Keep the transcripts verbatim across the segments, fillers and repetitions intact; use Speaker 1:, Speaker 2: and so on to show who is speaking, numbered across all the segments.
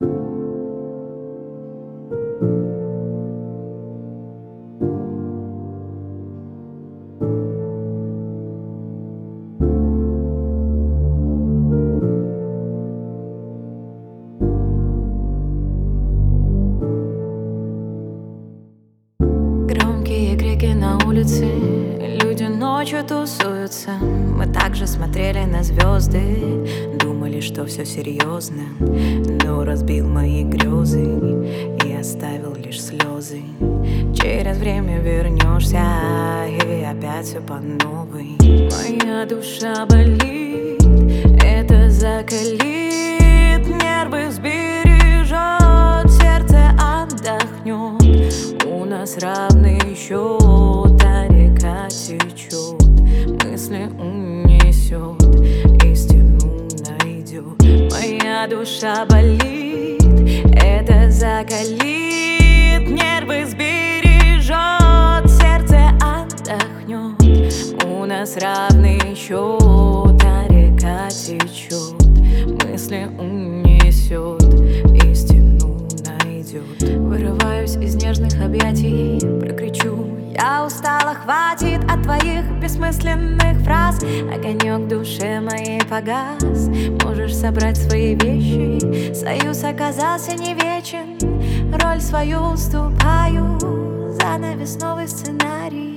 Speaker 1: Громкие крики на улице, люди ночью тусуются. Мы также смотрели на звезды, думали, что все серьезно, но разбил мои грезы и оставил лишь слезы. Через время вернешься, и опять все по новой. Моя душа болит, это закалит, нервы сбережет, сердце отдохнет. У нас равный счет, а река течет, мысли унесет, истину найдет. Моя душа болит, это закалит, нервы сбережет, сердце отдохнет. У нас равный счет, а река течет, мысли унесет, истину найдет. Вырываюсь из нежных объятий, прокричу: я устала, хватит от твоих бессмысленных фраз. Огонек в душе моей погас, можешь собрать свои вещи. Союз оказался не вечен, роль свою уступаю, занавес новый сценарий.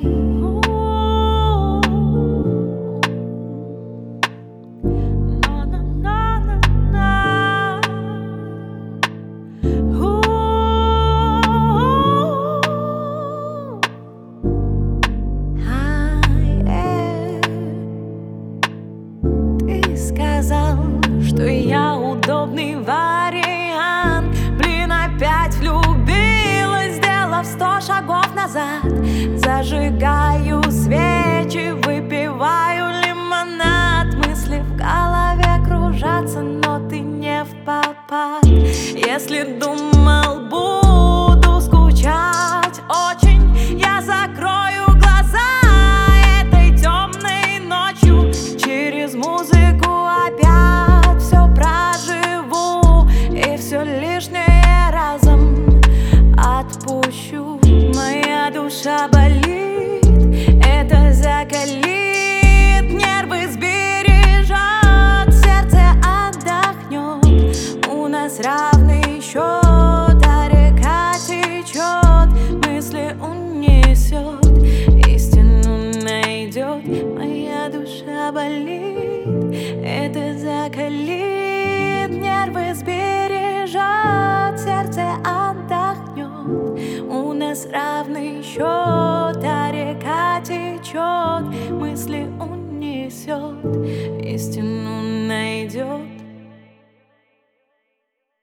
Speaker 1: Сказал, что я удобный вариант. Блин, опять влюбилась, сделав сто шагов назад. Зажигаю свечи, выпиваю лимонад. Мысли в голове кружатся, но ты не впопад. Если думал, буду скучать очень, я закрою глаза этой темной ночью. Через музыку опять все проживу и все лишнее разом отпущу. Моя душа болит, это закалит, нервы сбережет, сердце отдохнет. У нас равный счет, а река течет, мысли унесет, истину найдет. Моя душа болит, это закалит, нервы сбережет, сердце отдохнет. У нас равный счет, а река течет, мысли унесет, истину